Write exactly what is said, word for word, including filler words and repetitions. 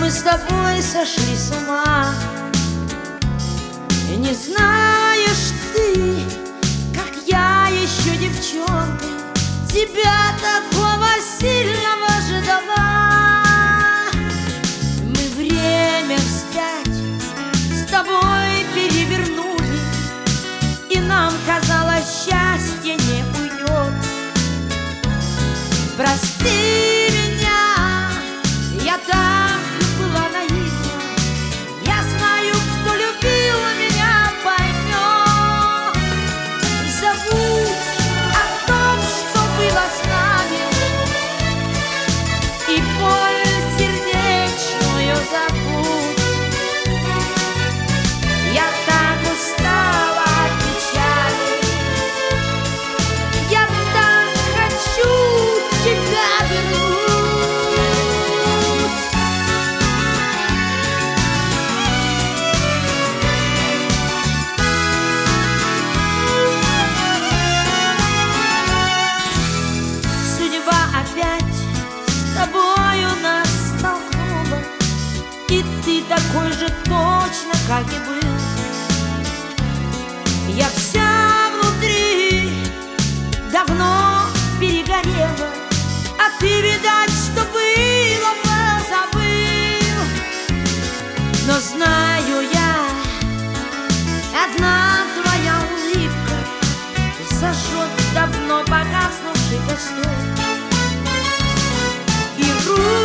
мы с тобой сошли с ума. И не знаешь ты, как я еще девчонкой тебя такого сильного ждала. Мы время вспять с тобой перевернули, и нам казалось, счастье не уйдет. Прости меня, я так была наивна. Я знаю, кто любил меня, поймет. Забудь о том, что было с нами, и боль сердечную забудь. Я так устала от печали, я так хочу тебя вернуть. Судьба опять с тобою нас столкнула, и ты такой же точно, как и был. Я вся внутри давно перегорела, а ты, видать, что было, позабыл. Но знаю я, одна твоя улыбка зажжет давно погаснувший костер, и руки